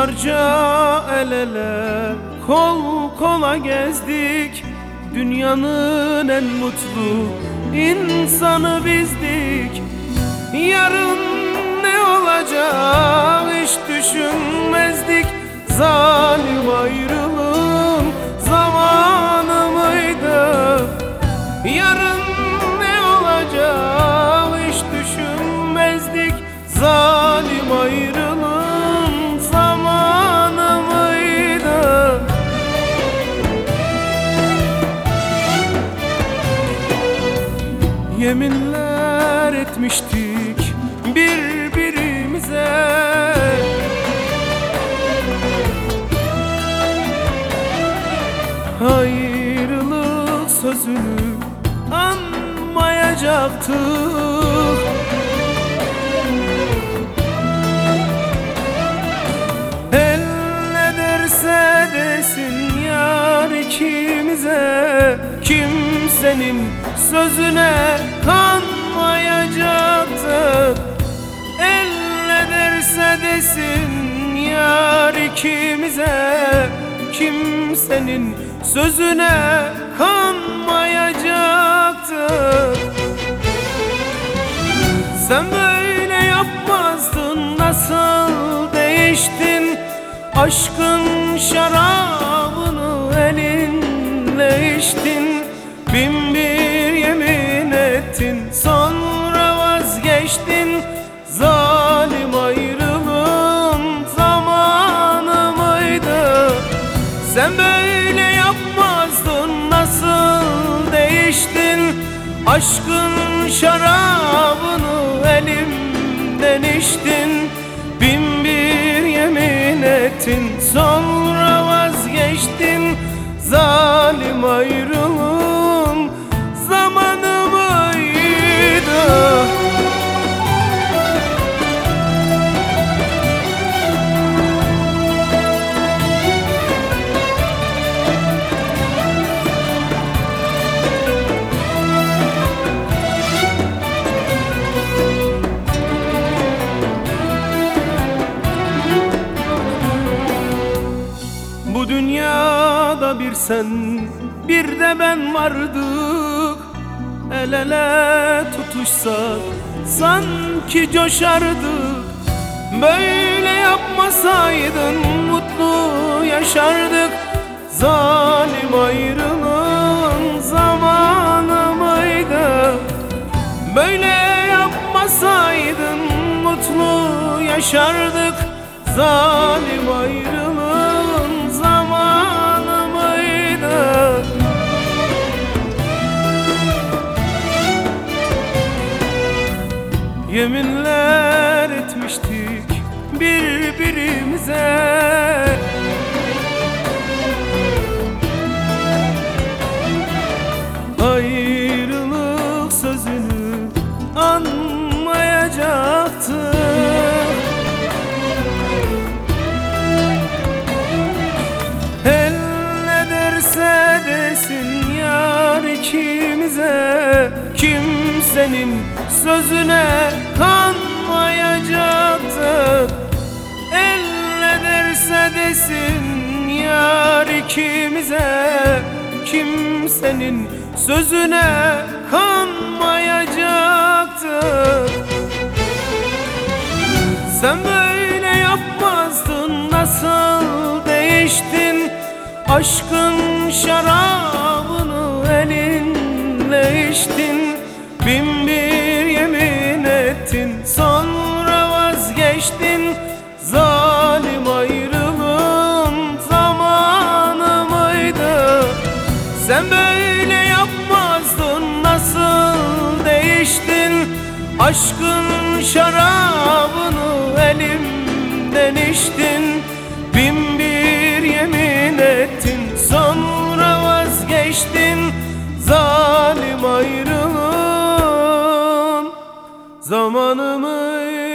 Yıllarca el ele kol kola gezdik, dünyanın en mutlu insanı bizdik. Yarın ne olacak hiç düşünmezdik. Zalim ayrılığın zamanı mıydı? Yarın ne olacak hiç düşünmezdik. Zalim ayrılığın zamanı mıydı? Yeminler etmiştik birbirimize, ayrılık sözünü anmayacaktık. El ne derse desin yar ikimize, kimsenin sözüne kanmayacaktık. El ne derse desin yar ikimize, kimsenin sözüne kanmayacaktık. Sen böyle yapmazdın, nasıl değiştin? Aşkın şarabını elinle içtin, bin bir yemin ettin, sonra vazgeçtin. Zalim ayrılığın zamanı mıydı? Sen böyle yapmazdın, nasıl değiştin? Aşkın şarabını elimden içtin, bin bir yemin ettin, sonra vazgeçtin. Zalim ayrılığın zamanı mıydı? Bu dünyada bir sen bir de ben vardık. El ele tutuşsak sanki coşardık. Böyle yapmasaydın mutlu yaşardık. Zalim ayrılığın zamanı mıydı? Böyle yapmasaydın mutlu yaşardık. Zalim ayrılığın zamanı mıydı? Yeminler etmiştik birbirimize, ayrılık sözünü anmayacaktık. El ne derse desin yar ikimize, kimsenin sözüne kanmayacaktık. El ne derse desin yar ikimize, kimsenin sözüne kanmayacaktık. Sen böyle yapmazdın, nasıl değiştin? Aşkın şarabını elinle içtin, bin bir yemin ettin, sonra vazgeçtin. Zalim ayrılığın zamanı mıydı? Sen böyle yapmazdın, nasıl değiştin? Aşkın şarabını elimden içtin, bin bir yemin ettin, sonra vazgeçtin. Zalim ayrılığın zamanı mıydı?